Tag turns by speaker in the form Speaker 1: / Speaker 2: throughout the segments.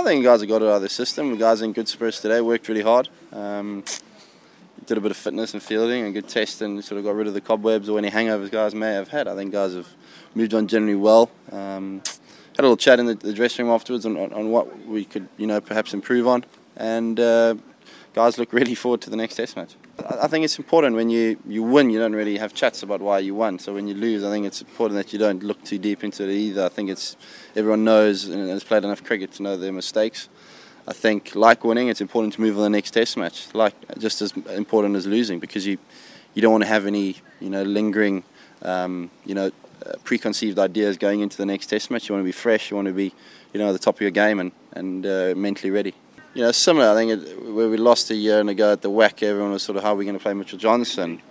Speaker 1: I think the guys have got it out of their system. The guys are in good spirits today, worked really hard. Did a bit of fitness and fielding and good test and sort of got rid of the cobwebs or any hangovers guys may have had. I think guys have moved on generally well. Had a little chat in the dressing room afterwards on what we could, perhaps improve on. And guys look really forward to the next test match. I think it's important when you win, you don't really have chats about why you won. So when you lose, I think it's important that you don't look too deep into it either. I think everyone knows and has played enough cricket to know their mistakes. I think, like winning, it's important to move on the next test match, just as important as losing, because you don't want to have any, lingering, preconceived ideas going into the next test match. You want to be fresh, you want to be, at the top of your game and mentally ready. Similar, I think, where we lost a year ago at the WAC, everyone was sort of, how are we going to play Mitchell Johnson?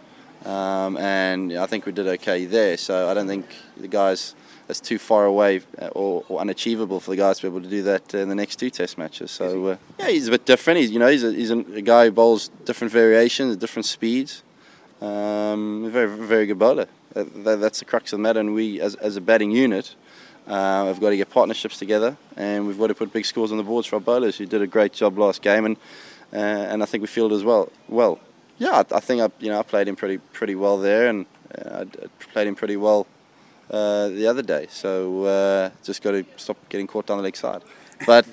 Speaker 1: And I think we did okay there, so I don't think the guys, that's too far away or unachievable for the guys to be able to do that in the next two test matches. So, he's a bit different. He's a guy who bowls different variations, different speeds. Very, very good bowler. That's the crux of the matter, and we, as a batting unit, have got to get partnerships together, and we've got to put big scores on the boards for our bowlers, who did a great job last game, and I think we fielded as well. Yeah, I think I played him pretty well there, and I played him pretty well the other day. So just got to stop getting caught down the leg side. But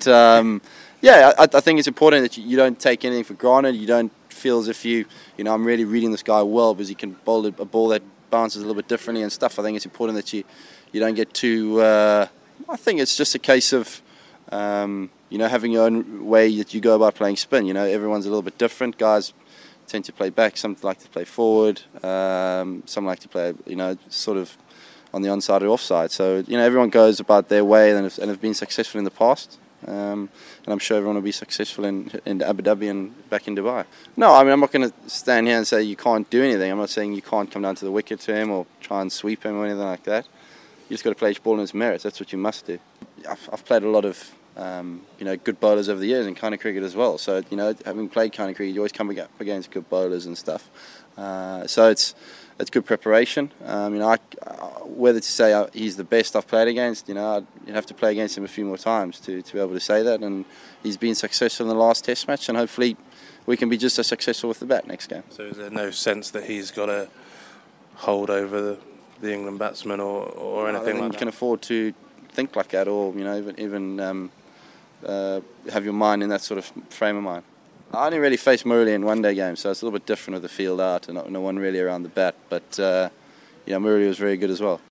Speaker 1: I think it's important that you don't take anything for granted. You don't feel as if I'm really reading this guy well because he can bowl a ball that bounces a little bit differently and stuff. I think it's important that you don't get too. I think it's just a case of having your own way that you go about playing spin. Everyone's a little bit different. Guys tend to play back. Some like to play forward. Some like to play sort of on the onside or offside. So everyone goes about their way and have been successful in the past. And I'm sure everyone will be successful in Abu Dhabi and back in Dubai. No, I'm not going to stand here and say you can't do anything. I'm not saying you can't come down to the wicket to him or try and sweep him or anything like that. You just got to play each ball in its merits. That's what you must do. I've played a lot of good bowlers over the years in county cricket as well. So having played county cricket, you always come up against good bowlers and stuff. So it's good preparation. Whether to say he's the best I've played against, you'd have to play against him a few more times to be able to say that. And he's been successful in the last test match, and hopefully we can be just as successful with the bat next game.
Speaker 2: So is there no sense that he's got a hold over the England batsman or anything like that?
Speaker 1: You can afford to think like that, or even have your mind in that sort of frame of mind. I only really faced Murali in one-day games, so it's a little bit different with the field out and no one really around the bat. But Murali was very good as well.